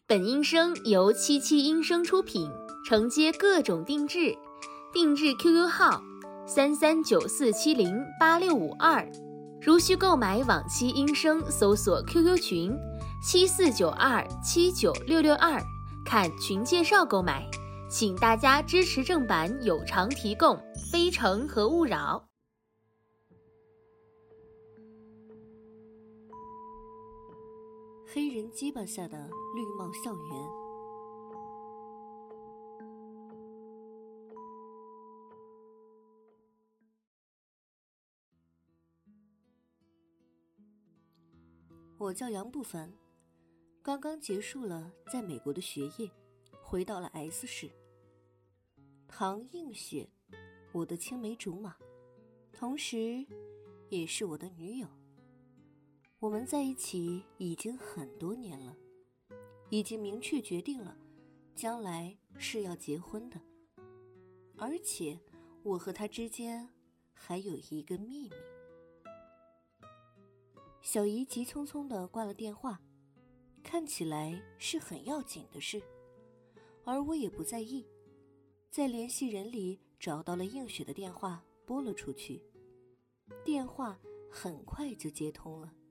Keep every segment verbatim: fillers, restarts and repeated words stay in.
本音声由七七音声出品，承接各种定制，定制 Q Q 号三三九四七零八六五二，如需购买往期音声，搜索 Q Q 群七四九二七九六六二，看群介绍购买。请大家支持正版有偿提供，非诚和勿扰。 黑人鸡巴下的绿帽校园。我叫杨不凡，刚刚结束了在美国的学业，回到了 S 市。唐映雪，我的青梅竹马，同时也是我的女友。我们在一起已经很多年了，已经明确决定了将来是要结婚的，而且我和他之间还有一个秘密。小姨急匆匆地挂了电话，看起来是很要紧的事，而我也不在意，在联系人里找到了映雪的电话，拨了出去，电话很快就接通了。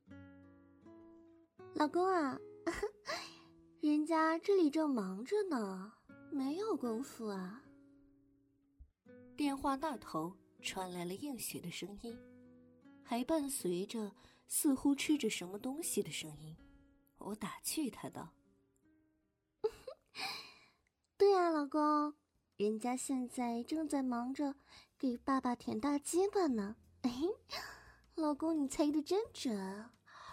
老公啊，人家这里正忙着呢，没有功夫啊。 电话那头传来了映雪的声音，还伴随着似乎吃着什么东西的声音。我打趣他道： 对啊，老公，人家现在正在忙着给爸爸舔大鸡巴呢。哎，老公你猜得真准。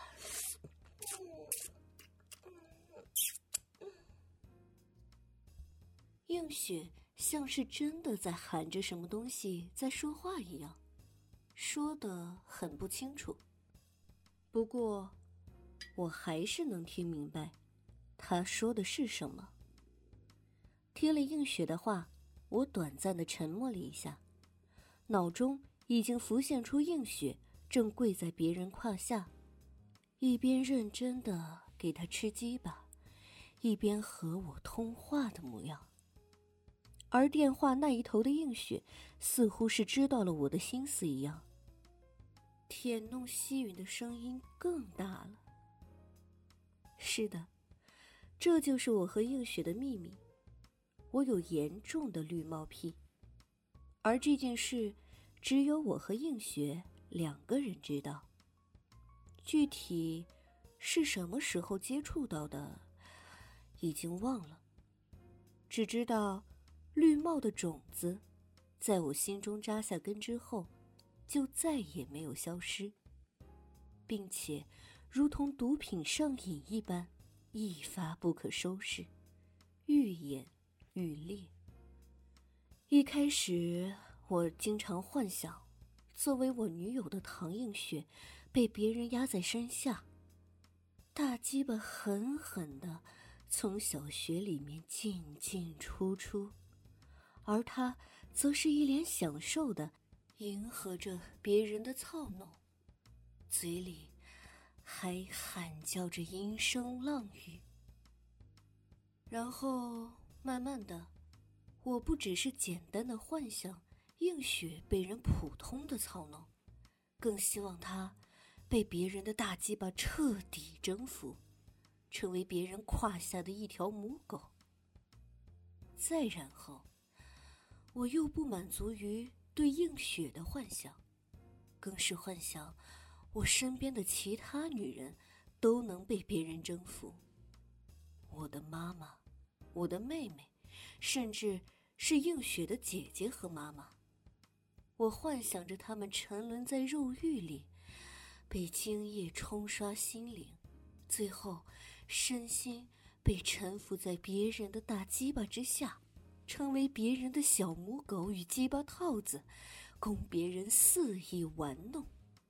映雪像是真的在喊着什么东西，在说话一样，说得很不清楚。不过我还是能听明白他说的是什么。听了映雪的话，我短暂的沉默了一下，脑中已经浮现出映雪正跪在别人胯下，一边认真的给他吃鸡巴，一边和我通话的模样。而电话那一头的映雪似乎是知道了我的心思一样，舔弄吸吮的声音更大了。是的，这就是我和映雪的秘密。我有严重的绿帽癖，而这件事只有我和映雪两个人知道。具体是什么时候接触到的，已经忘了，只知道绿帽的种子在我心中扎下根之后就再也没有消失，并且如同毒品上瘾一般一发不可收拾，愈演愈烈。一开始我经常幻想作为我女友的唐映雪被别人压在身下，大鸡巴狠狠地从小穴里面进进出出，而他则是一脸享受地迎合着别人的操弄，嘴里还喊叫着阴声浪语。然后慢慢的，我不只是简单的幻想映雪被人普通的操弄，更希望她被别人的大鸡巴彻底征服，成为别人胯下的一条母狗。再然后我又不满足于对映雪的幻想，更是幻想我身边的其他女人都能被别人征服。我的妈妈，我的妹妹，甚至是映雪的姐姐和妈妈。我幻想着她们沉沦在肉欲里，被精液冲刷心灵，最后身心被臣服在别人的大鸡巴之下，成为别人的小母狗与鸡巴套子，供别人肆意玩弄。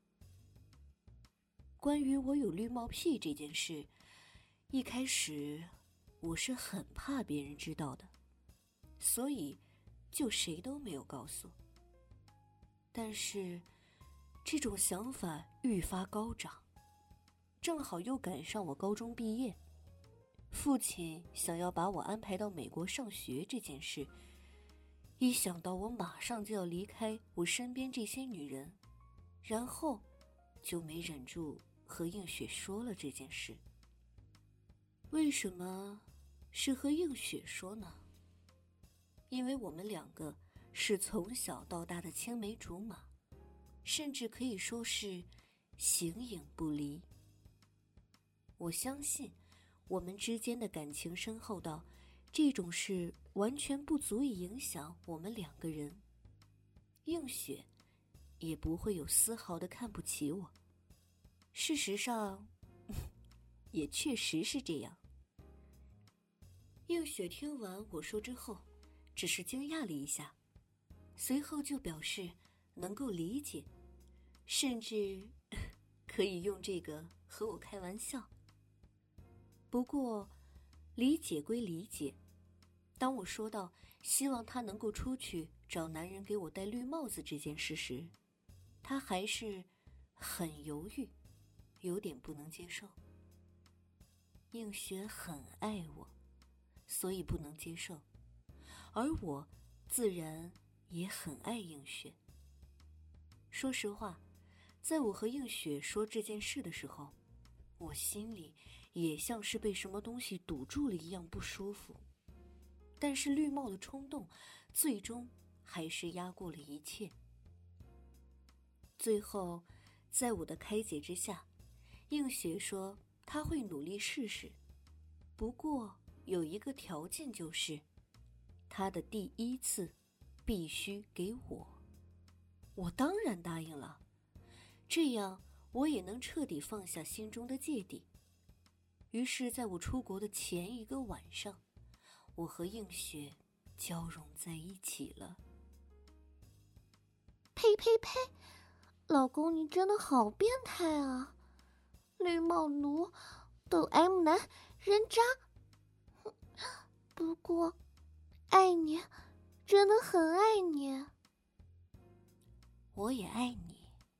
关于我有绿帽癖这件事，一开始我是很怕别人知道的，所以就谁都没有告诉。但是这种想法愈发高涨，正好又赶上我高中毕业， 父亲想要把我安排到美国上学这件事，一想到我马上就要离开我身边这些女人，然后就没忍住和映雪说了这件事。为什么是和映雪说呢？因为我们两个是从小到大的青梅竹马，甚至可以说是形影不离。我相信我们之间的感情深厚到这种事完全不足以影响我们两个人，映雪也不会有丝毫的看不起我。事实上也确实是这样。映雪听完我说之后，只是惊讶了一下，随后就表示能够理解，甚至可以用这个和我开玩笑。不过理解归理解，当我说到希望他能够出去找男人给我戴绿帽子这件事时，他还是很犹豫，有点不能接受。映雪很爱我，所以不能接受，而我自然也很爱映雪。说实话，在我和映雪说这件事的时候，我心里也像是被什么东西堵住了一样不舒服，但是绿帽的冲动最终还是压过了一切。最后在我的开解之下，映雪说她会努力试试，不过有一个条件，就是她的第一次必须给我。我当然答应了，这样我也能彻底放下心中的芥蒂。于是在我出国的前一个晚上，我和映雪交融在一起了。 呸呸呸！老公，你真的好变态啊！绿帽奴，抖 M 男，人渣。不过，爱你，真的很爱你。 我也爱你。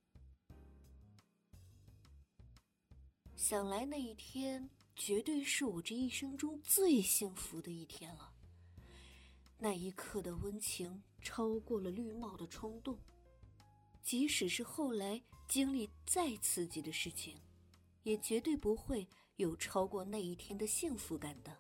想来那一天绝对是我这一生中最幸福的一天了。那一刻的温情超过了绿帽的冲动，即使是后来经历再刺激的事情，也绝对不会有超过那一天的幸福感的。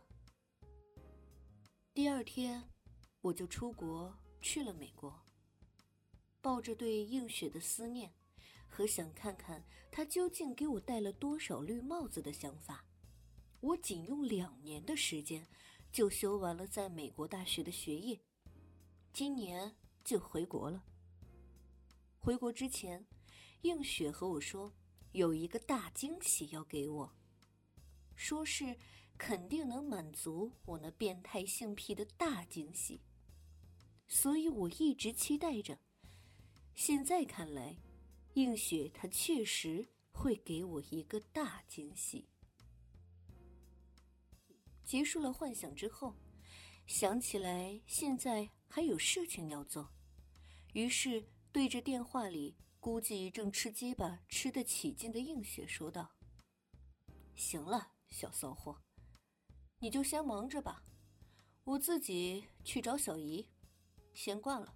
第二天我就出国去了美国，抱着对映雪的思念和想看看她究竟给我戴了多少绿帽子的想法，我仅用两年的时间就修完了在美国大学的学业，今年就回国了。回国之前，映雪和我说有一个大惊喜要给我，说是肯定能满足我那变态性癖的大惊喜，所以我一直期待着。现在看来，映雪她确实会给我一个大惊喜。结束了幻想之后，想起来现在还有事情要做，于是对着电话里估计正吃鸡巴吃得起劲的映雪说道：行了，小骚货，你就先忙着吧，我自己去找小姨，先挂了。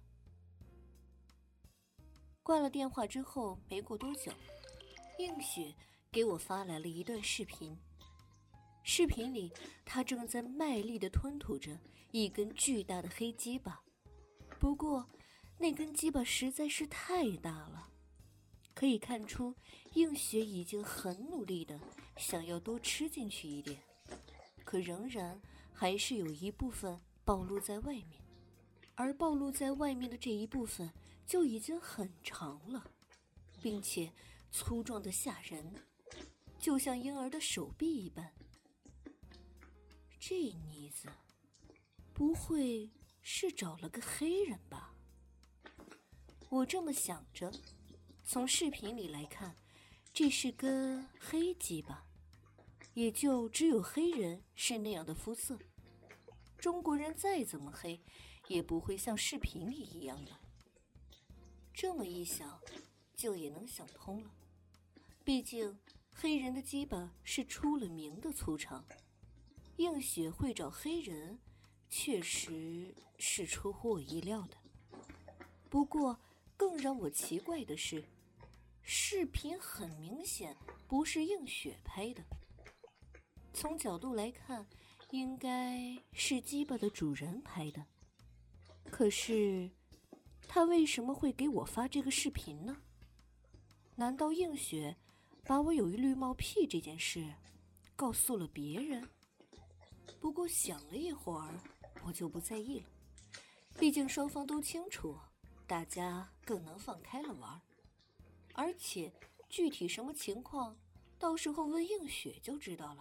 挂了电话之后没过多久，映雪给我发来了一段视频。视频里她正在卖力地吞吐着一根巨大的黑鸡巴，不过那根鸡巴实在是太大了，可以看出映雪已经很努力地想要多吃进去一点，可仍然还是有一部分暴露在外面，而暴露在外面的这一部分就已经很长了，并且粗壮的吓人，就像婴儿的手臂一般。这妮子不会是找了个黑人吧？我这么想着，从视频里来看，这是根黑鸡巴，也就只有黑人是那样的肤色。中国人再怎么黑，也不会像视频里一样的。这么一想，就也能想通了。毕竟黑人的鸡巴是出了名的粗长， 映雪会找黑人，确实是出乎我意料的。不过，更让我奇怪的是，视频很明显不是映雪拍的。从角度来看，应该是鸡巴的主人拍的。可是，他为什么会给我发这个视频呢？难道映雪把我有一绿帽癖这件事告诉了别人？不过想了一会儿，我就不在意了。毕竟双方都清楚，大家更能放开了玩。而且具体什么情况，到时候问映雪就知道了。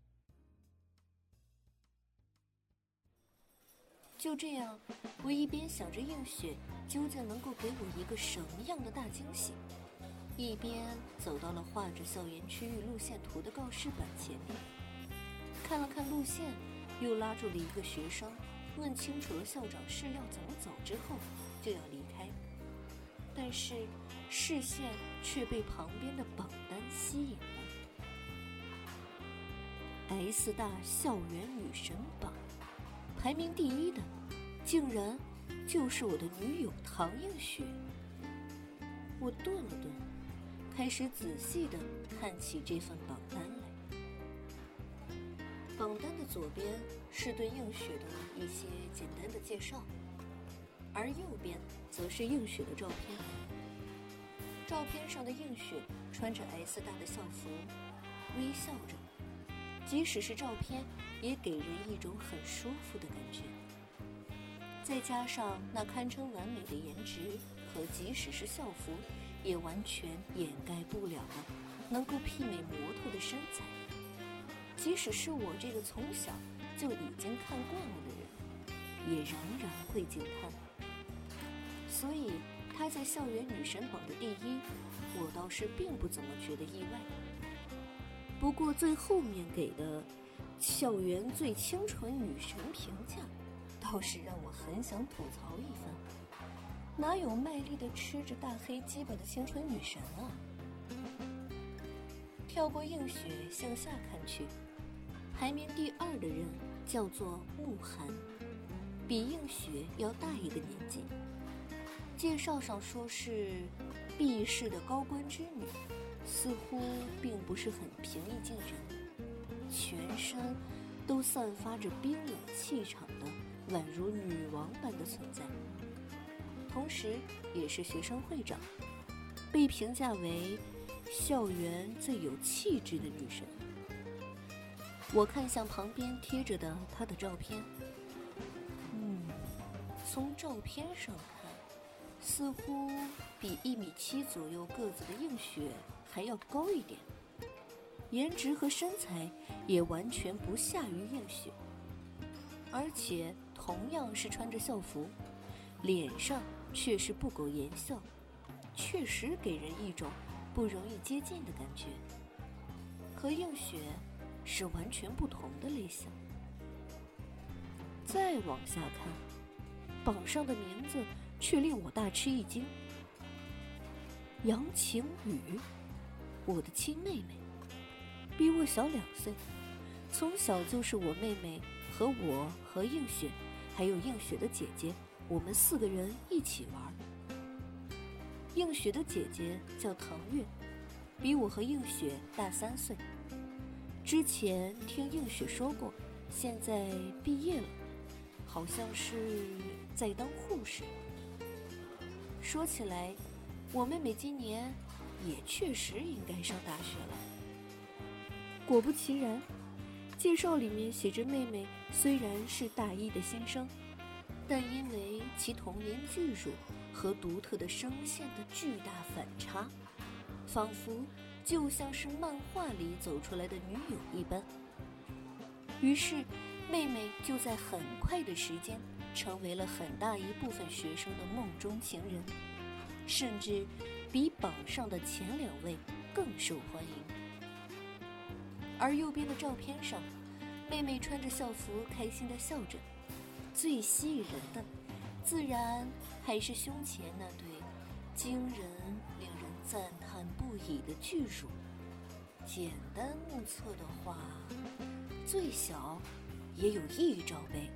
就这样，我一边想着映雪究竟能够给我一个什么样的大惊喜，一边走到了画着校园区域路线图的告示板前面，看了看路线，又拉住了一个学生，问清楚了校长室要怎么走之后，就要离开。但是视线却被旁边的榜单吸引了。S 大校园女神榜，排名第一的，竟然就是我的女友唐映雪。我顿了顿，开始仔细地看起这份榜单来。榜单的左边是对映雪的一些简单的介绍，而右边则是映雪的照片。照片上的映雪穿着 S 大的校服，微笑着，即使是照片也给人一种很舒服的感觉。再加上那堪称完美的颜值和即使是校服也完全掩盖不了的能够媲美模特的身材，即使是我这个从小就已经看惯了的人，也仍然会惊叹。所以她在校园女神榜的第一，我倒是并不怎么觉得意外。不过最后面给的校园最清纯女神评价，倒是让我很想吐槽一番。哪有卖力的吃着大黑鸡巴的清纯女神啊？跳过映雪向下看去，排名第二的人叫做慕寒，比映雪要大一个年纪。介绍上说是毕氏的高官之女，似乎并不是很平易近人，全身都散发着冰冷气场的宛如女王般的存在，同时也是学生会长，被评价为校园最有气质的女神。我看向旁边贴着的她的照片，嗯，从照片上看，似乎比一米七左右个子的映雪还要高一点，颜值和身材也完全不下于映雪，而且同样是穿着校服，脸上却是不苟言笑，确实给人一种不容易接近的感觉，和映雪是完全不同的类型。再往下看，榜上的名字却令我大吃一惊，杨晴雨，我的亲妹妹，比我小两岁，从小就是我妹妹和我和映雪还有映雪的姐姐，我们四个人一起玩。映雪的姐姐叫唐月，比我和映雪大三岁。之前听映雪说过，现在毕业了，好像是在当护士。说起来，我妹妹今年也确实应该上大学了。果不其然，介绍里面写着妹妹虽然是大一的新生，但因为其童颜巨乳和独特的声线的巨大反差，仿佛就像是漫画里走出来的女友一般。于是妹妹就在很快的时间成为了很大一部分学生的梦中情人，甚至比榜上的前两位更受欢迎。而右边的照片上，妹妹穿着校服开心地笑着，最吸引人的自然还是胸前那对惊人令人赞叹不已的巨乳。简单目测的话，最小也有一罩杯。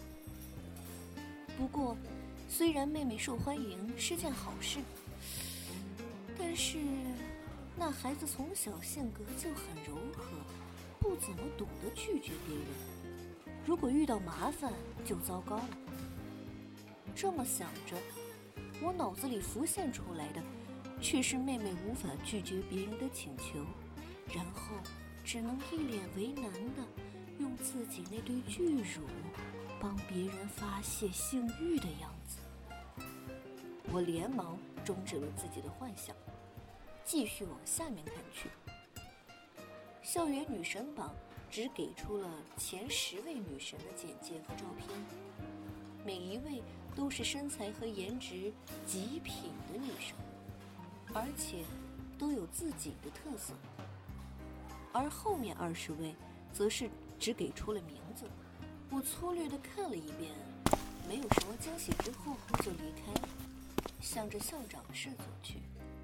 不过，虽然妹妹受欢迎是件好事，但是那孩子从小性格就很柔和，不怎么懂得拒绝别人。如果遇到麻烦就糟糕了。这么想着，我脑子里浮现出来的却是妹妹无法拒绝别人的请求，然后只能一脸为难的用自己那对巨乳帮别人发泄性欲的样子。我连忙终止了自己的幻想，继续往下面看去。校园女神榜只给出了前十位女神的简介和照片，每一位都是身材和颜值极品的女生，而且都有自己的特色。而后面二十位则是只给出了名字，我粗略地看了一遍，没有什么惊喜之后就离开了，向着校长室走去。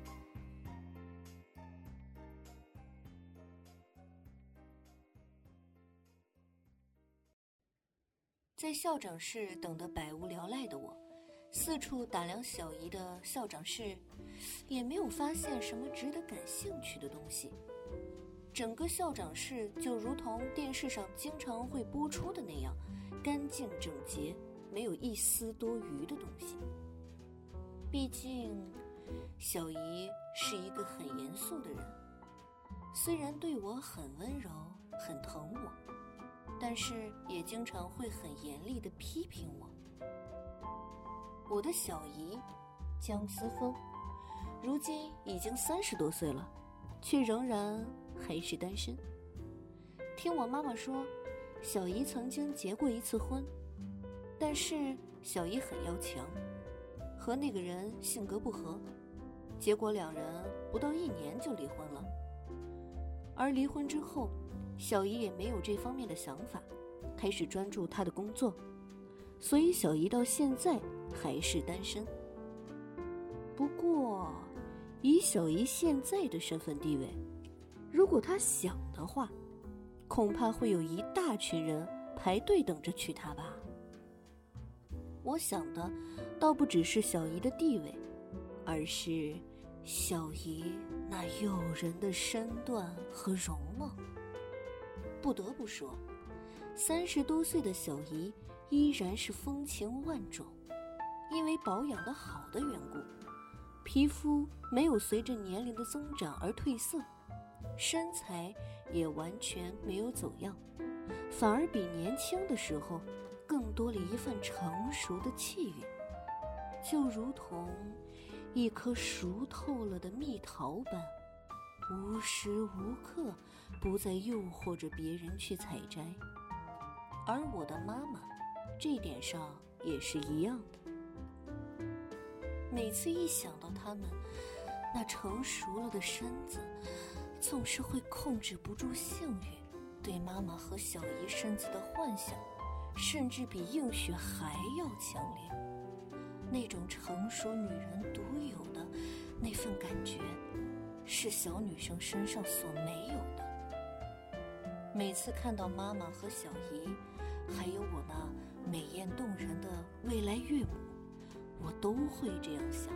在校长室等得百无聊赖的我，四处打量小姨的校长室，也没有发现什么值得感兴趣的东西。整个校长室就如同电视上经常会播出的那样，干净整洁，没有一丝多余的东西。毕竟小姨是一个很严肃的人，虽然对我很温柔很疼我，但是也经常会很严厉地批评我。我的小姨江思峰如今已经三十多岁了，却仍然还是单身。听我妈妈说，小姨曾经结过一次婚，但是小姨很要强，和那个人性格不合，结果两人不到一年就离婚了。而离婚之后，小姨也没有这方面的想法，开始专注她的工作，所以小姨到现在还是单身。不过以小姨现在的身份地位，如果她想的话，恐怕会有一大群人排队等着娶她吧。我想的倒不只是小姨的地位，而是小姨那诱人的身段和容貌。不得不说，三十多岁的小姨依然是风情万种，因为保养得好的缘故，皮肤没有随着年龄的增长而褪色，身材也完全没有走样，反而比年轻的时候更多了一份成熟的气韵，就如同一颗熟透了的蜜桃般，无时无刻不在诱惑着别人去采摘。而我的妈妈这点上也是一样的，每次一想到他们那成熟了的身子，总是会控制不住性欲，对妈妈和小姨身子的幻想甚至比映雪还要强烈。那种成熟女人独有的那份感觉，是小女生身上所没有的。每次看到妈妈和小姨，还有我那美艳动人的未来岳母，我都会这样想。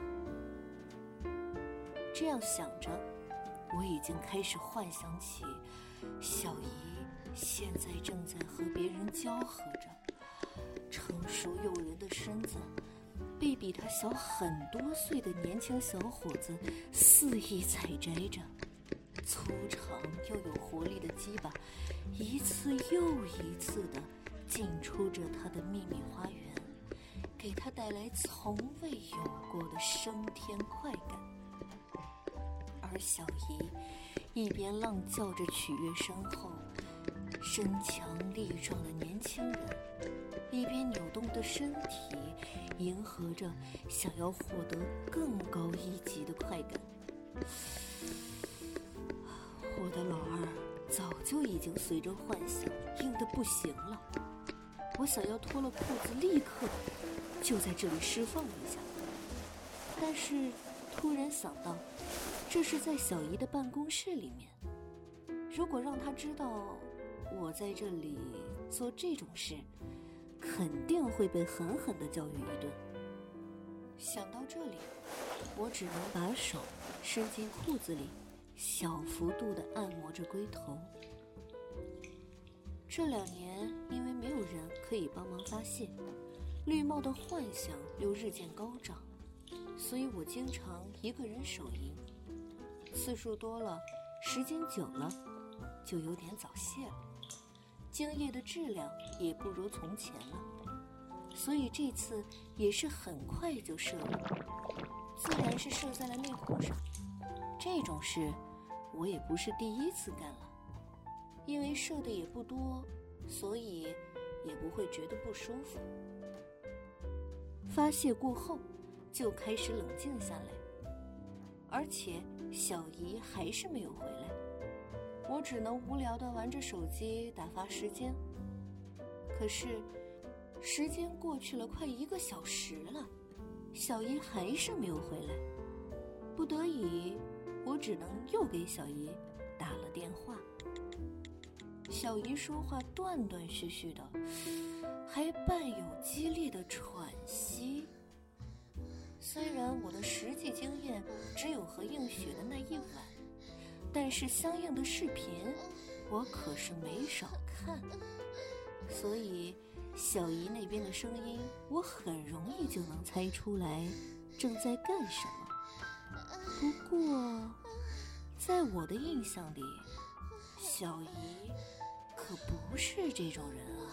这样想着，我已经开始幻想起小姨现在正在和别人交合着，成熟诱人的身子被比她小很多岁的年轻小伙子肆意采摘着，粗长又有活力的鸡巴一次又一次地进出着她的秘密花园，给她带来从未有过的升天快感。而小姨一边浪叫着取悦身后身强力壮的年轻人，一边扭动的身体迎合着想要获得更高一级的快感。我的老二早就已经随着幻想硬得不行了，我想要脱了裤子立刻就在这里释放一下，但是突然想到这是在小姨的办公室里面，如果让她知道我在这里做这种事肯定会被狠狠地教育一顿。想到这里，我只能把手伸进裤子里，小幅度地按摩着龟头。这两年因为没有人可以帮忙发泄，绿帽的幻想又日渐高涨，所以我经常一个人手淫，次数多了，时间久了，就有点早泄了，精液的质量也不如从前了，所以这次也是很快就射了，自然是射在了内裤上。这种事我也不是第一次干了，因为射的也不多，所以也不会觉得不舒服。发泄过后就开始冷静下来，而且小姨还是没有回来，我只能无聊地玩着手机打发时间。可是时间过去了快一个小时了，小姨还是没有回来，不得已我只能又给小姨打了电话。小姨说话断断续续的，还伴有激烈的喘息。虽然我的实际经验只有和映雪的那一晚，但是相应的视频我可是没少看，所以小姨那边的声音我很容易就能猜出来正在干什么。不过在我的印象里，小姨可不是这种人啊。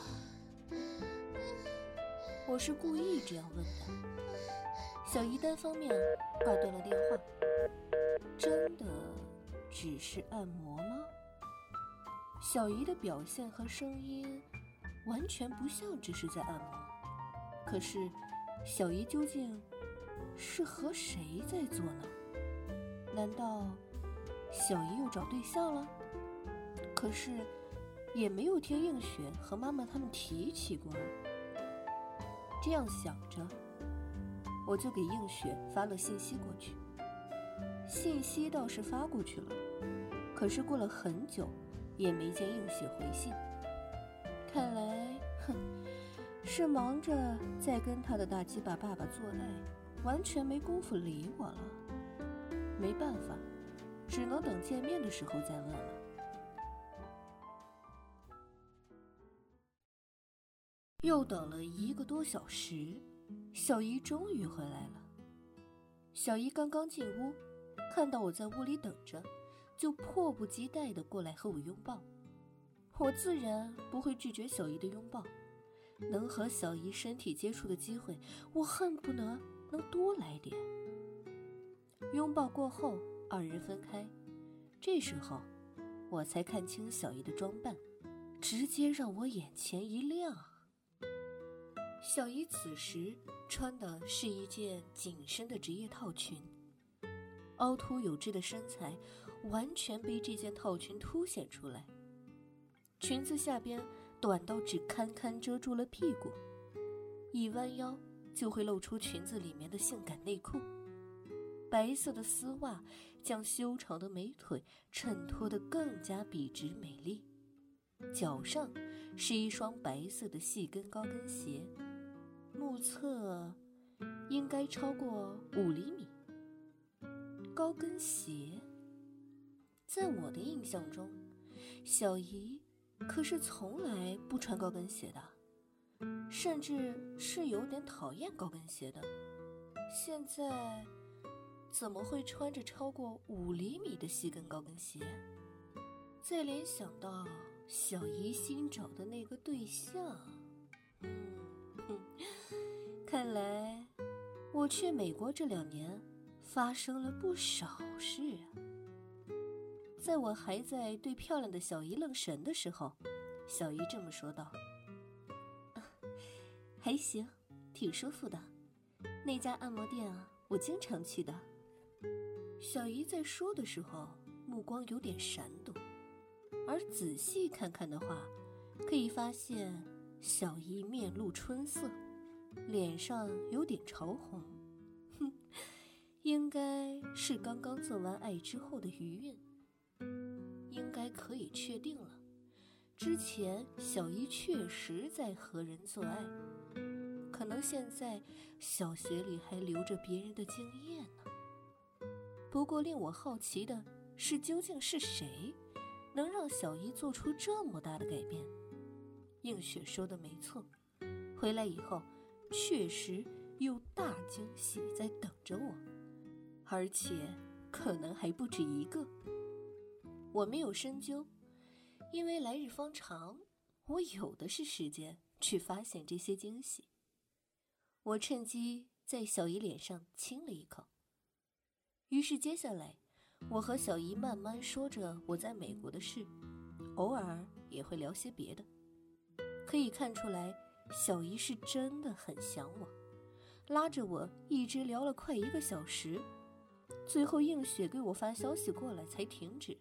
我是故意这样问的。小姨单方面挂断了电话。真的只是按摩吗？小姨的表现和声音完全不像只是在按摩，可是小姨究竟是和谁在做呢？难道小姨又找对象了？可是也没有听映雪和妈妈他们提起过。这样想着，我就给映雪发了信息过去。信息倒是发过去了，可是过了很久也没见映雪回信。看来哼，是忙着在跟他的大鸡巴爸爸做爱，完全没工夫理我了。没办法，只能等见面的时候再问了。又等了一个多小时，小姨终于回来了。小姨刚刚进屋，看到我在屋里等着，就迫不及待地过来和我拥抱。我自然不会拒绝小姨的拥抱，能和小姨身体接触的机会，我恨不得能多来点。拥抱过后，二人分开，这时候我才看清小姨的装扮，直接让我眼前一亮。小姨此时穿的是一件紧身的职业套裙，凹凸有致的身材完全被这件套裙凸显出来。裙子下边短到只堪堪遮住了屁股，一弯腰就会露出裙子里面的性感内裤。白色的丝袜将修长的美腿衬托得更加笔直美丽。脚上是一双白色的细跟高跟鞋，目测应该超过五厘米。高跟鞋，在我的印象中，小姨可是从来不穿高跟鞋的，甚至是有点讨厌高跟鞋的。现在怎么会穿着超过五厘米的细跟高跟鞋？再联想到小姨新找的那个对象，嗯哼，看来我去美国这两年发生了不少事啊。在我还在对漂亮的小姨愣神的时候，小姨这么说道：啊，还行，挺舒服的，那家按摩店啊，我经常去的。小姨在说的时候目光有点闪躲，而仔细看看的话，可以发现小姨面露春色，脸上有点潮红，哼，应该是刚刚做完爱之后的余韵。应该可以确定了， 之前小姨确实在和人做爱，可能现在小穴里还留着别人的精液呢。不过令我好奇的是，究竟是谁能让小姨做出这么大的改变？映雪说的没错，回来以后确实有大惊喜在等着我，而且可能还不止一个。我没有深究，因为来日方长，我有的是时间去发现这些惊喜。我趁机在小姨脸上亲了一口。于是接下来我和小姨慢慢说着我在美国的事，偶尔也会聊些别的。可以看出来，小姨是真的很想我，拉着我一直聊了快一个小时，最后映雪给我发消息过来才停止。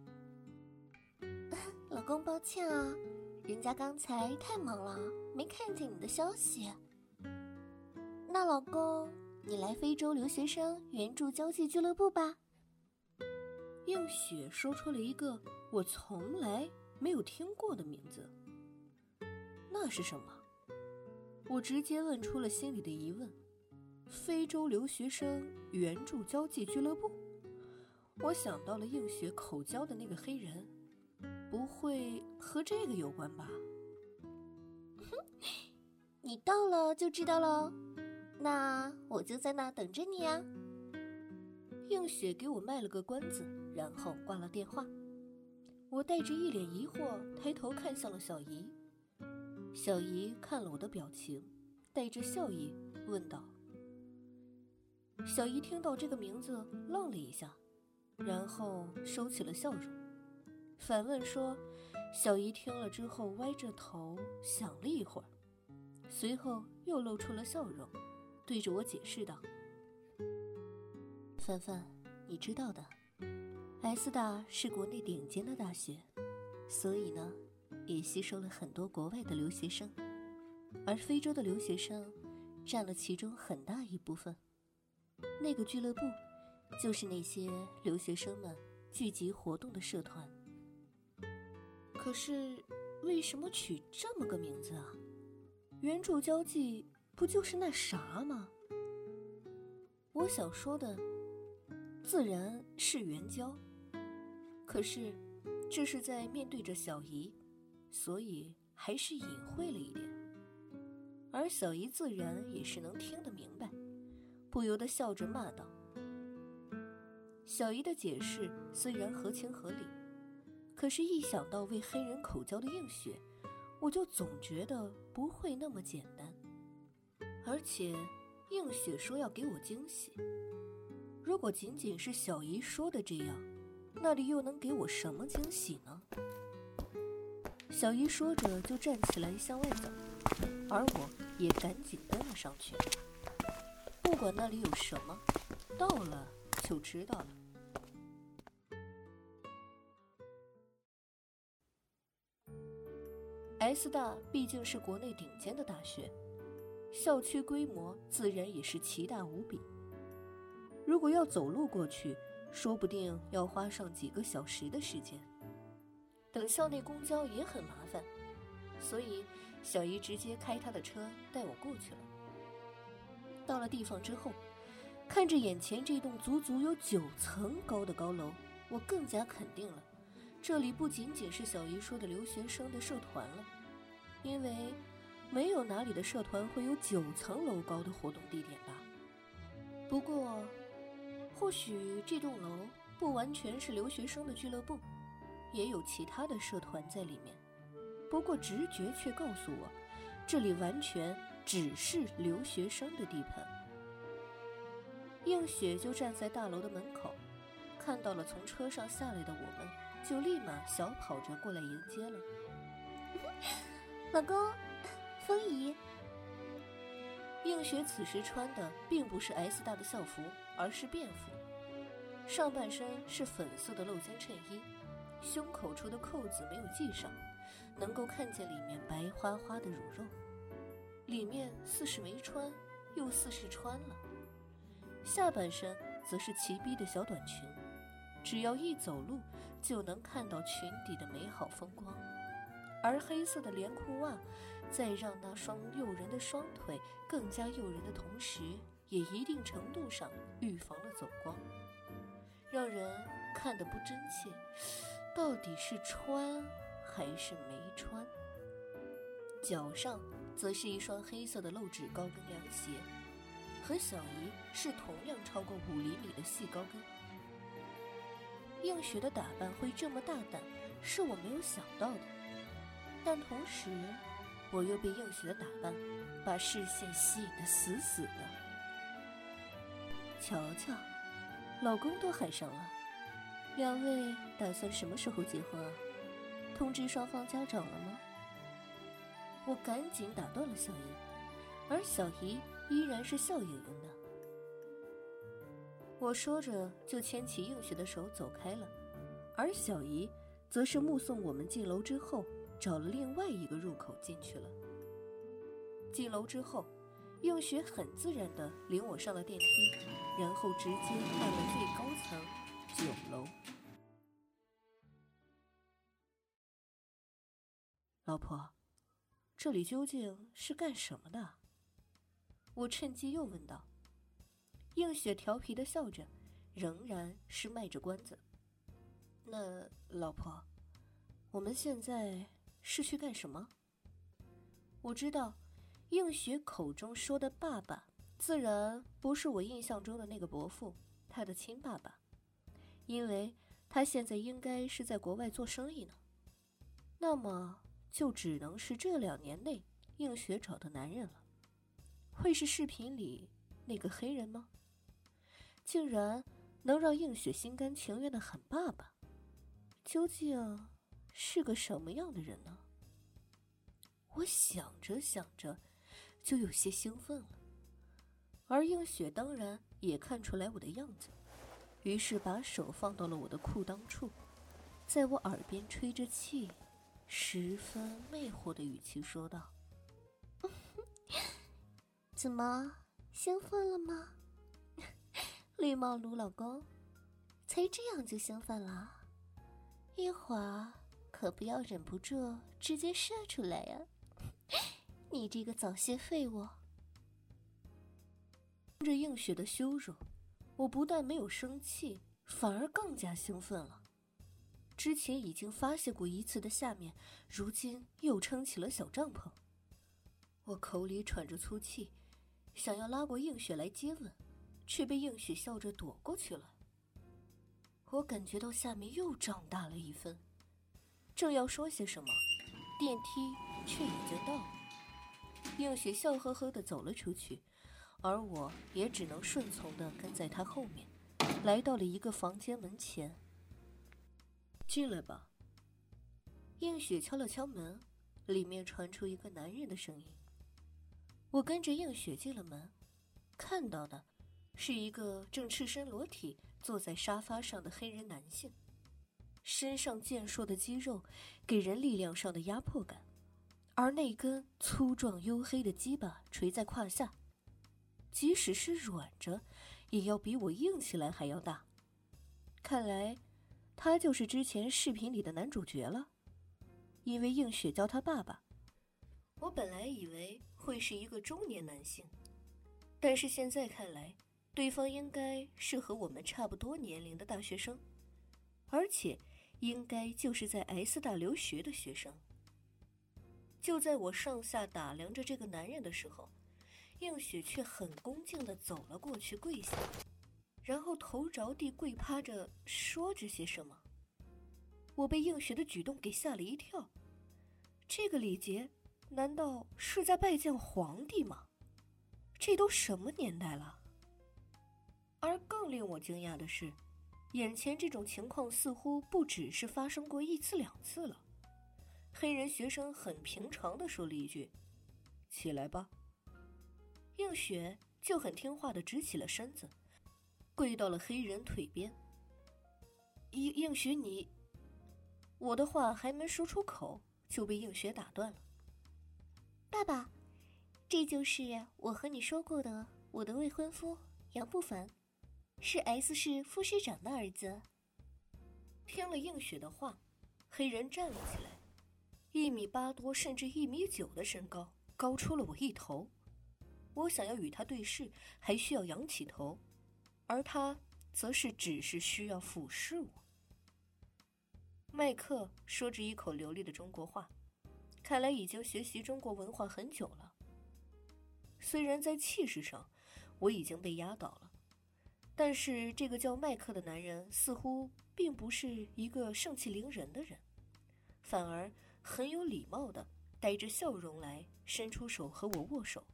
老公，抱歉啊，人家刚才太忙了，没看见你的消息。那老公，你来非洲留学生援助交际俱乐部吧。 映雪说出了一个我从来没有听过的名字。那是什么？我直接问出了心里的疑问。非洲留学生援助交际俱乐部，我想到了映雪口交的那个黑人，不会和这个有关吧？ 哼，你到了就知道了，那我就在那等着你啊。 映雪给我卖了个关子，然后挂了电话。我带着一脸疑惑抬头看向了小姨，小姨看了我的表情，带着笑意问道。小姨听到这个名字愣了一下，然后收起了笑容，反问说，小姨听了之后歪着头想了一会儿，随后又露出了笑容，对着我解释道，凡凡，你知道的，埃斯大是国内顶尖的大学，所以呢也吸收了很多国外的留学生，而非洲的留学生占了其中很大一部分。那个俱乐部就是那些留学生们聚集活动的社团。可是为什么取这么个名字啊？援助交际不就是那啥吗？我想说的自然是援交，可是这是在面对着小姨，所以还是隐晦了一点，而小姨自然也是能听得明白，不由得笑着骂道。小姨的解释虽然合情合理，可是一想到为黑人口交的映雪，我就总觉得不会那么简单。而且映雪说要给我惊喜，如果仅仅是小姨说的这样，那里又能给我什么惊喜呢？小姨说着就站起来向外走，而我也赶紧跟了上去。不管那里有什么，到了就知道了。埃斯大毕竟是国内顶尖的大学，校区规模自然也是奇大无比。如果要走路过去，说不定要花上几个小时的时间。等校内公交也很麻烦，所以小姨直接开她的车带我过去了。到了地方之后，看着眼前这栋足足有九层高的高楼，我更加肯定了，这里不仅仅是小姨说的留学生的社团了，因为没有哪里的社团会有九层楼高的活动地点吧。不过或许这栋楼不完全是留学生的俱乐部，也有其他的社团在里面，不过直觉却告诉我，这里完全只是留学生的地盘。映雪就站在大楼的门口，看到了从车上下来的我们，就立马小跑着过来迎接了。 老公，风姨。 映雪此时穿的并不是 S 大的校服，而是便服，上半身是粉色的露肩衬衣，胸口处的扣子没有系上，能够看见里面白花花的乳肉，里面似是没穿，又似是穿了。下半身则是齐逼的小短裙，只要一走路就能看到裙底的美好风光。 而黑色的连裤袜在让那双诱人的双腿更加诱人的同时，也一定程度上预防了走光，让人看得不真切，到底是穿还是没穿。脚上则是一双黑色的露趾高跟凉鞋，和小姨是同样超过五厘米的细高跟。映雪的打扮会这么大胆，是我没有想到的，但同时我又被映雪的打扮把视线吸引得死死的。瞧瞧，老公都喊上了，两位打算什么时候结婚啊？通知双方家长了吗？我赶紧打断了小姨，而小姨依然是笑盈盈的。我说着就牵起映雪的手走开了，而小姨则是目送我们进楼之后，找了另外一个入口进去了。进楼之后，映雪很自然地领我上了电梯，然后直接按了最高层九楼。老婆，这里究竟是干什么的？我趁机又问道。映雪调皮地笑着，仍然是卖着关子。那老婆，我们现在是去干什么？我知道映雪口中说的爸爸自然不是我印象中的那个伯父，他的亲爸爸，因为他现在应该是在国外做生意呢。那么就只能是这两年内映雪找的男人了。会是视频里那个黑人吗？竟然能让映雪心甘情愿地喊爸爸，究竟是个什么样的人呢？我想着想着就有些兴奋了，而映雪当然也看出来我的样子，于是把手放到了我的裤裆处，在我耳边吹着气，十分魅惑的语气说道： 怎么兴奋了吗？绿帽卢老公，才这样就兴奋了？一会儿可不要忍不住直接射出来呀、啊！你这个早泄废物！ 听着映雪的羞辱，我不但没有生气，反而更加兴奋了。之前已经发泄过一次的下面，如今又撑起了小帐篷。我口里喘着粗气，想要拉过映雪来接吻，却被映雪笑着躲过去了。我感觉到下面又长大了一分，正要说些什么，电梯却已经到了。映雪笑呵呵地走了出去，而我也只能顺从地跟在她后面，来到了一个房间门前。进来吧。映雪敲了敲门，里面传出一个男人的声音。我跟着映雪进了门，看到的是一个正赤身裸体坐在沙发上的黑人男性，身上健硕的肌肉给人力量上的压迫感，而那根粗壮黝黑的鸡巴垂在胯下，即使是软着也要比我硬起来还要大。看来他就是之前视频里的男主角了，因为映雪叫他爸爸。我本来以为会是一个中年男性，但是现在看来，对方应该是和我们差不多年龄的大学生，而且应该就是在 S 大留学的学生。就在我上下打量着这个男人的时候，映雪却很恭敬地走了过去，跪下，然后头着地跪趴着说着些什么。我被映雪的举动给吓了一跳，这个礼节难道是在拜见皇帝吗？这都什么年代了？而更令我惊讶的是，眼前这种情况似乎不只是发生过一次两次了。黑人学生很平常地说了一句：起来吧。映雪就很听话地直起了身子，跪到了黑人腿边。映映雪你……我的话还没说出口，就被映雪打断了。 爸爸，这就是我和你说过的我的未婚夫杨不凡，是 S 市副市长的儿子。 听了映雪的话，黑人站了起来， 一米八多甚至一米九的身高，高出了我一头。我想要与他对视，还需要仰起头，而他则是只是需要俯视我。麦克说着一口流利的中国话，看来已经学习中国文化很久了。虽然在气势上我已经被压倒了，但是这个叫麦克的男人似乎并不是一个盛气凌人的人，反而很有礼貌的带着笑容来伸出手和我握手。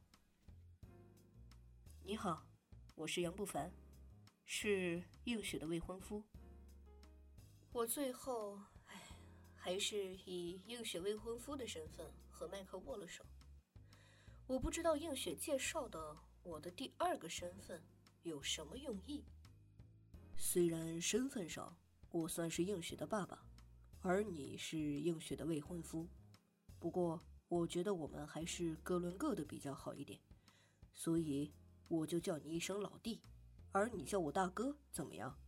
你好，我是杨不凡，是映雪的未婚夫。我最后唉，还是以映雪未婚夫的身份和麦克握了手。我不知道映雪介绍的我的第二个身份有什么用意。虽然身份上我算是映雪的爸爸，而你是映雪的未婚夫，不过我觉得我们还是各论各的比较好一点，所以我就叫你一声老弟，而你叫我大哥，怎么样？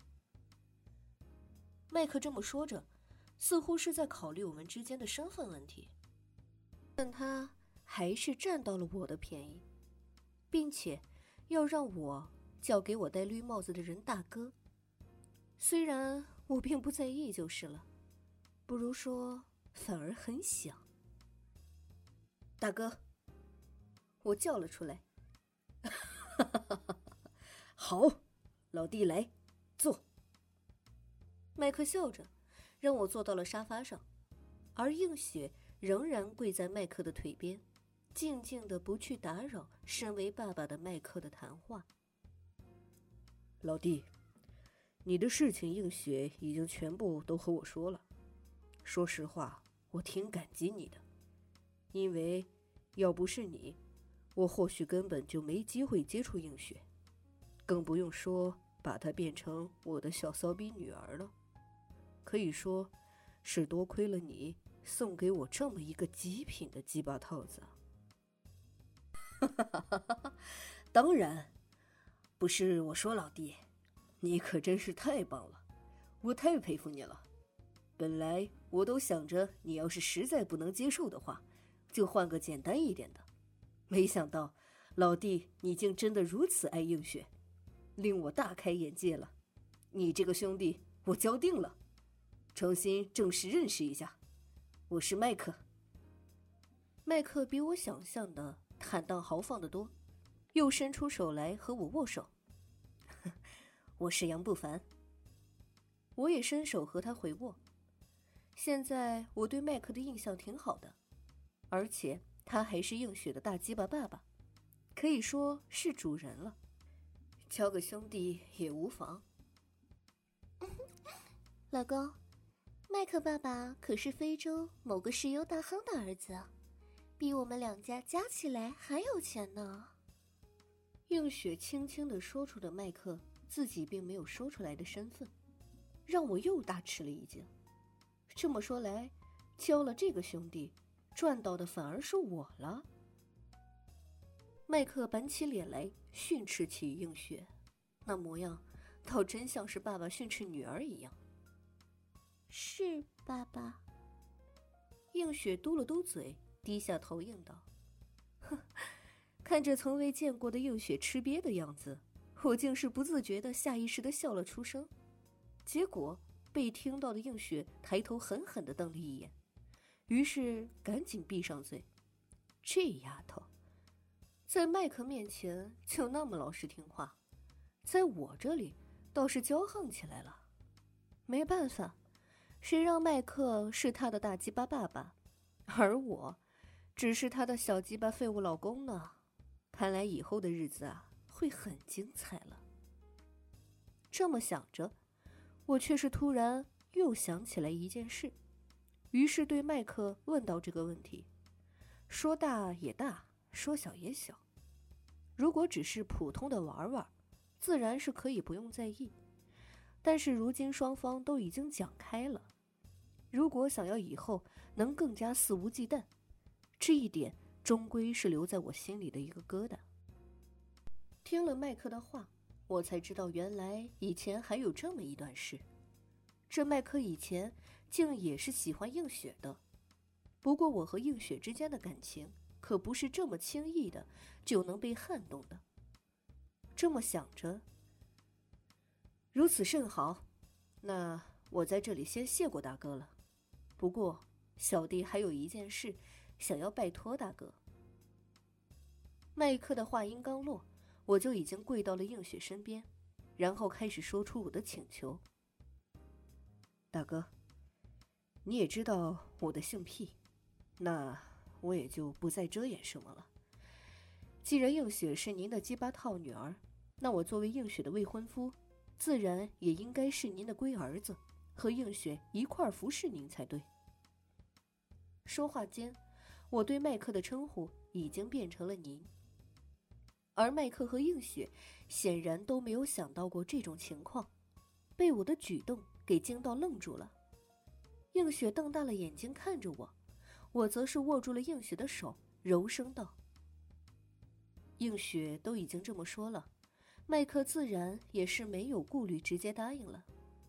麦克这么说着，似乎是在考虑我们之间的身份问题，但他还是占到了我的便宜，并且要让我叫给我戴绿帽子的人大哥。虽然我并不在意就是了，不如说反而很想。大哥，我叫了出来。好，老弟来，坐。麦克笑着让我坐到了沙发上，而映雪仍然跪在麦克的腿边，静静的不去打扰身为爸爸的麦克的谈话。老弟，你的事情映雪已经全部都和我说了。说实话，我挺感激你的，因为要不是你，我或许根本就没机会接触映雪，更不用说把她变成我的小骚逼女儿了。可以说是多亏了你送给我这么一个极品的鸡巴套子啊。当然不是我说，老弟，你可真是太棒了，我太佩服你了。本来我都想着你要是实在不能接受的话，就换个简单一点的，没想到老弟你竟真的如此爱映雪，令我大开眼界了。你这个兄弟我交定了，重新正式认识一下，我是麦克。麦克比我想象的坦荡豪放得多，又伸出手来和我握手。我是杨不凡。我也伸手和他回握。现在我对麦克的印象挺好的，而且他还是映雪的大鸡巴爸爸，可以说是主人了，交个兄弟也无妨。 老公，麦克爸爸可是非洲某个石油大亨的儿子，比我们两家加起来还有钱呢。 映雪轻轻地说出了麦克自己并没有说出来的身份，让我又大吃了一惊。这么说来，交了这个兄弟，赚到的反而是我了。麦克板起脸来训斥起映雪，那模样倒真像是爸爸训斥女儿一样。 是爸爸。 映雪嘟了嘟嘴，低下头应道：哼，看着从未见过的映雪吃瘪的样子，我竟是不自觉地下意识地笑了出声。结果被听到的映雪抬头狠狠地瞪了一眼，于是赶紧闭上嘴。这丫头在麦克面前就那么老实听话，在我这里倒是骄横起来了。没办法，谁让麦克是他的大鸡巴爸爸，而我只是他的小鸡巴废物老公呢？看来以后的日子啊，会很精彩了。这么想着，我却是突然又想起来一件事，于是对麦克问到这个问题。说大也大，说小也小。如果只是普通的玩玩，自然是可以不用在意。但是如今双方都已经讲开了，如果想要以后能更加肆无忌惮，这一点终归是留在我心里的一个疙瘩。听了麦克的话，我才知道原来以前还有这么一段事。这麦克以前竟也是喜欢映雪的， 不过我和映雪之间的感情可不是这么轻易的就能被撼动的。这么想着，如此甚好，那我在这里先谢过大哥了。不过小弟还有一件事想要拜托大哥。麦克的话音刚落，我就已经跪到了映雪身边，然后开始说出我的请求。大哥，你也知道我的性癖，那我也就不再遮掩什么了。既然映雪是您的鸡巴套女儿，那我作为映雪的未婚夫，自然也应该是您的龟儿子，和映雪一块儿服侍您才对。说话间，我对麦克的称呼已经变成了您。而麦克和映雪显然都没有想到过这种情况，被我的举动给惊到愣住了。映雪瞪大了眼睛看着我，我则是握住了映雪的手，柔声道：映雪都已经这么说了，麦克自然也是没有顾虑，直接答应了。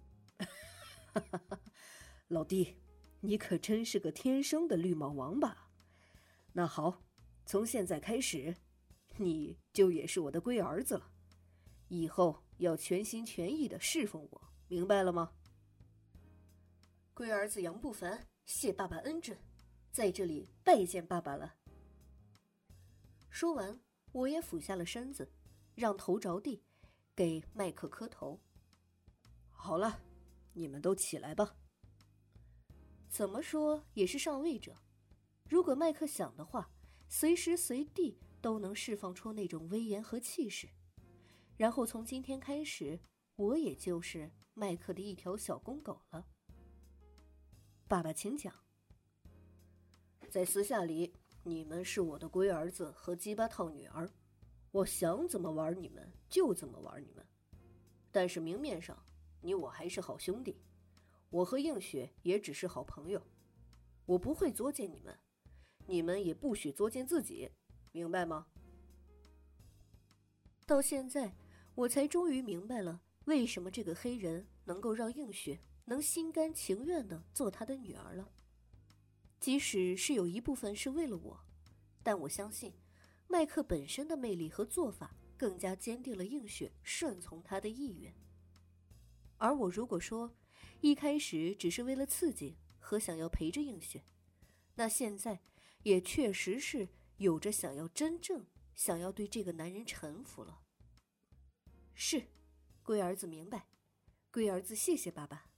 老弟，你可真是个天生的绿帽王吧？那好，从现在开始，你就也是我的龟儿子了，以后要全心全意的侍奉我，明白了吗？龟儿子杨不凡，谢爸爸恩准，在这里拜见爸爸了。说完，我也俯下了身子，让头着地，给麦克磕头。好了，你们都起来吧。怎么说也是上位者，如果麦克想的话，随时随地都能释放出那种威严和气势。然后从今天开始，我也就是麦克的一条小公狗了。爸爸请讲。在私下里，你们是我的龟儿子和鸡巴套女儿，我想怎么玩你们就怎么玩你们。但是明面上，你我还是好兄弟，我和映雪也只是好朋友，我不会作践你们，你们也不许作践自己，明白吗？到现在，我才终于明白了为什么这个黑人能够让映雪能心甘情愿地做他的女儿了。即使是有一部分是为了我，但我相信麦克本身的魅力和做法更加坚定了映雪顺从他的意愿。而我如果说一开始只是为了刺激和想要陪着映雪，那现在也确实是有着想要真正想要对这个男人臣服了。是，龟儿子明白，龟儿子谢谢爸爸。